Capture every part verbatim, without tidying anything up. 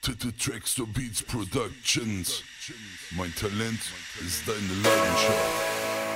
Titte Tracks to Beats Productions. Mein Talent ist deine Leidenschaft.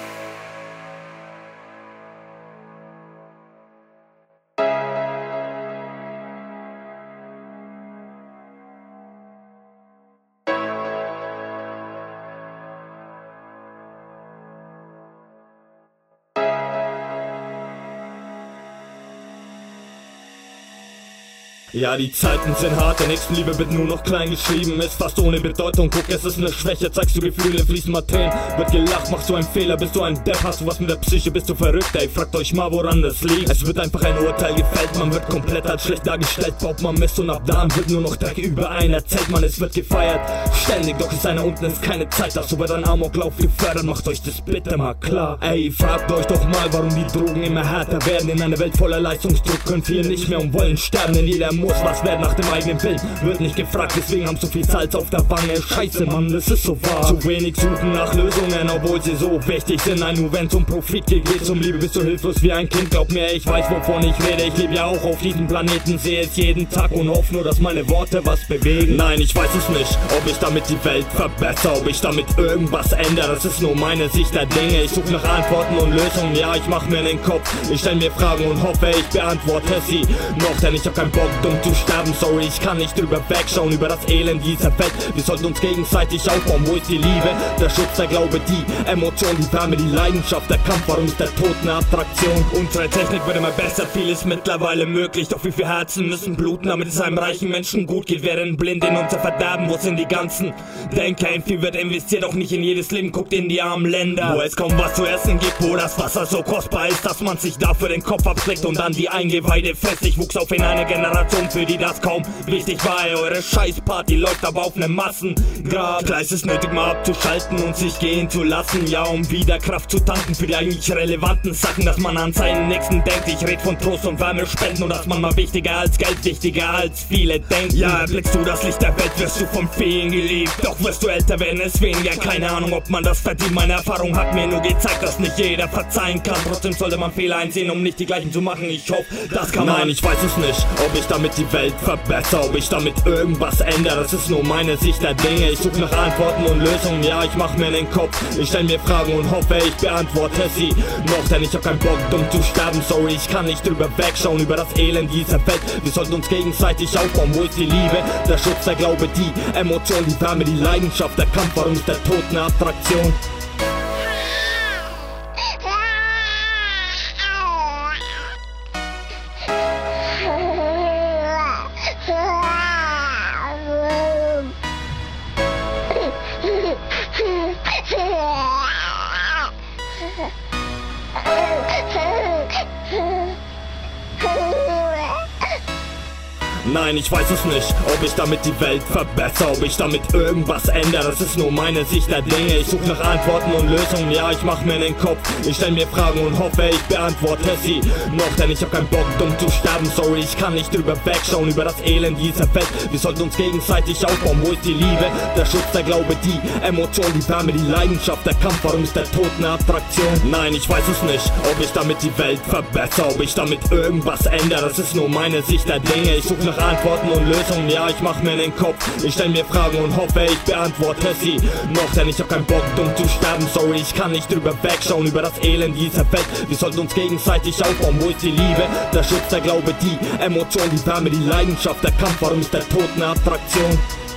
Ja, die Zeiten sind hart, der Nächstenliebe wird nur noch klein geschrieben, ist fast ohne Bedeutung, guck, es ist eine Schwäche, zeigst du Gefühle, fließen Tränen, wird gelacht, machst du einen Fehler, bist du ein Depp, hast du was mit der Psyche, bist du verrückt, ey, fragt euch mal, woran das liegt. Es wird einfach ein Urteil gefällt, man wird komplett als schlecht dargestellt, baut man Mist und ab da wird nur noch Dreck über einen erzählt, man, es wird gefeiert, ständig, doch ist einer unten, ist keine Zeit, das so wird ein Amoklauf gefördert, macht euch das bitte mal klar. Ey, fragt euch doch mal, warum die Drogen immer härter werden, in einer Welt voller Leistungsdruck können viele nicht mehr und wollen sterben, denn jeder muss was werden nach dem eigenen Willen, wird nicht gefragt, deswegen haben so viel Salz auf der Wange. Scheiße, Mann, das ist so wahr. Zu wenig suchen nach Lösungen, obwohl sie so wichtig sind. Nein, nur wenn's um Profit geht, geht's um Liebe, bist du hilflos wie ein Kind. Glaub mir, ich weiß, wovon ich rede. Ich lebe ja auch auf diesem Planeten, sehe es jeden Tag und hoffe nur, dass meine Worte was bewegen. Nein, ich weiß es nicht, ob ich damit die Welt verbessere, ob ich damit irgendwas ändere. Das ist nur meine Sicht der Dinge. Ich suche nach Antworten und Lösungen, ja, ich mach mir den Kopf. Ich stell mir Fragen und hoffe, ich beantworte sie noch, denn ich hab keinen Bock, dumm zu sterben. Sorry, ich kann nicht drüber wegschauen, über das Elend dieser Welt. Wir sollten uns gegenseitig aufbauen. Wo ist die Liebe, der Schutz, der Glaube, die Emotion, die Wärme, die Leidenschaft, der Kampf? Warum ist der Tod eine Attraktion? Unsere Technik wird immer besser, viel ist mittlerweile möglich. Doch wie viele Herzen müssen bluten, damit es einem reichen Menschen gut geht? Wir rennen blind in unser Verderben, wo sind die ganzen Denker? In viel wird investiert, auch nicht in jedes Leben. Guckt in die armen Länder, wo es kaum was zu essen gibt, wo das Wasser so kostbar ist, dass man sich dafür den Kopf abschlägt und dann die Eingeweide fest. Ich wuchs auf in einer Generation, für die das kaum wichtig war. Eure Scheißparty läuft aber auf ne Massengrab. Klar, es ist nötig mal abzuschalten und sich gehen zu lassen, ja, um wieder Kraft zu tanken für die eigentlich relevanten Sachen, dass man an seinen Nächsten denkt. Ich red von Trost und Wärme spenden und dass man mal wichtiger als Geld, wichtiger als viele denken. Ja, erblickst du das Licht der Welt, wirst du von Feen geliebt, doch wirst du älter werden, es weniger, keine Ahnung, ob man das verdient. Meine Erfahrung hat mir nur gezeigt, dass nicht jeder verzeihen kann. Trotzdem sollte man Fehler einsehen, um nicht die gleichen zu machen. Ich hoffe, das kann man. Nein, ich weiß es nicht, ob ich damit die Welt verbessere, ob ich damit irgendwas ändere, das ist nur meine Sicht der Dinge. Ich suche nach Antworten und Lösungen, ja, ich mach mir den Kopf. Ich stell mir Fragen und hoffe, ich beantworte sie noch, denn ich hab keinen Bock, dumm zu sterben. Sorry, ich kann nicht drüber wegschauen, über das Elend dieser Welt. Wir sollten uns gegenseitig aufbauen. Wo ist die Liebe, der Schutz, der Glaube, die Emotion, die Wärme, die Leidenschaft, der Kampf? Warum ist der Tod eine Attraktion? Nein, ich weiß es nicht, ob ich damit die Welt verbessere, ob ich damit irgendwas ändere, das ist nur meine Sicht der Dinge. Ich suche nach Antworten und Lösungen, ja, ich mach mir den Kopf. Ich stell mir Fragen und hoffe, ich beantworte sie noch, denn ich hab keinen Bock, dumm zu sterben. Sorry, ich kann nicht drüber wegschauen, über das Elend dieser Welt. Wir sollten uns gegenseitig aufbauen. Wo ist die Liebe, der Schutz, der Glaube, die Emotion, die Wärme, die Leidenschaft, der Kampf? Warum ist der Tod eine Attraktion? Nein, ich weiß es nicht, ob ich damit die Welt verbessere, ob ich damit irgendwas ändere, das ist nur meine Sicht der Dinge. Ich suche nach Antworten und Lösungen, ja, ich mach mir den Kopf. Ich stell mir Fragen und hoffe, ich beantworte sie noch, denn ich hab keinen Bock, dumm zu sterben. Sorry, ich kann nicht drüber wegschauen, über das Elend dieser Welt. Wir sollten uns gegenseitig aufbauen. Wo ist die Liebe, der Schutz, der Glaube, die Emotion, die Wärme, die Leidenschaft, der Kampf? Warum ist der Tod eine Attraktion?